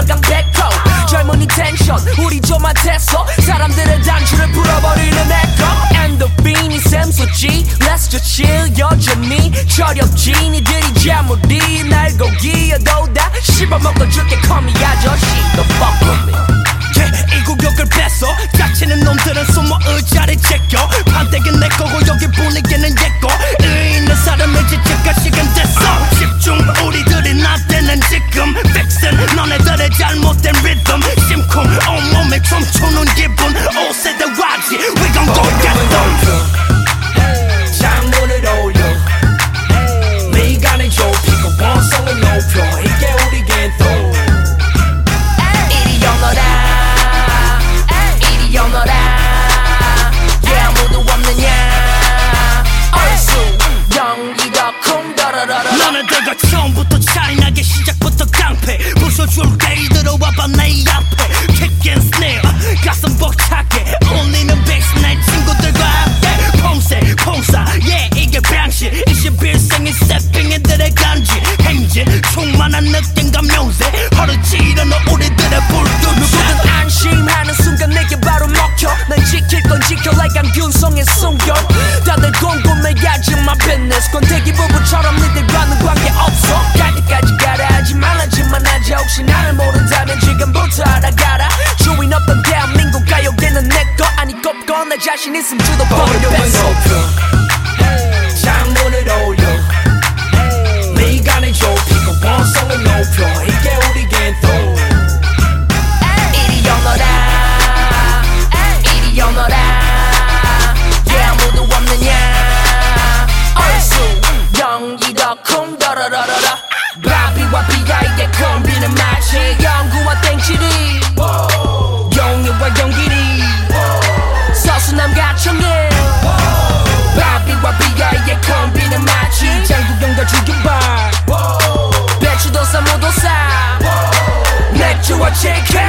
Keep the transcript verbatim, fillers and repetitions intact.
강백호 젊은이 텐션 우리 좀 핫했어 사람들의 단추를 풀어버리는 에코 엔도핀이 샘솟지 Let's just chill 여전히 철없지 니들이 아무리 날 고기여도 다 씹어먹어줄게 call me 아저씨 The fuck with me yeah, 이 구역을 뺐어 닥치는 놈들은 숨어 의자를 제껴 판때기는 내 거고 여기 분위기는 얘거 의리 있는 사람의 지적할 시간 됐어 집중 우리들이 나대는 지금 픽슨 너네들의 잘못된 리듬 심쿵 온몸에 춤추는 기분 오 세대 와지 We gon' go get them 창문을 올려 미간을 좁히고 원성을 높여 이게 우리겐 또 이리 오너라 이리 오너라 yeah 아무도 없느냐 얼쑤 영기가 쿵더러러러 너네들과 처음부터 차이나게 시작부터 깡패 부숴줄게 들어와봐 내 앞에 Kick and snare 가슴 벅차게 울리는 베이스 내 친구들과 함께 폼세 폼사 yeah 이게 방식 이십일 세기 세핑이들의 간지 행진 충만한 느낌과 묘세 허를 찌르는 우리들의 불도저 누구든 안심하는 순간 내게 바로 먹혀 난 지킬 건 지켜 like 안균성의 순경 다들 궁금해하지 my business 권태기 부부처럼 니들과는 관계없어 갈 때까지 가라 하지 말라지만 하자 혹시 나를 모른다면 지금부터 알아가라 주인 없던 대한민국 가요계는 내거 아니 꼽고 내 자신 있음 주도권을 뺐어 창문을 올려 미간을 좁히고 원성을 높여 이게 우리겐 또 이리 오너라 이리 오너라 yeah 아무도 없느냐 얼쑤 연기가 쿵더러러러러 바비와 비아이의 콤비는 마치 영구와 땡칠이 용유와 용길이 서수남과 청일 바비와 비아이의 콤비는 마치 장국영과 주경발 배추도사 무도사 맥주와 치킨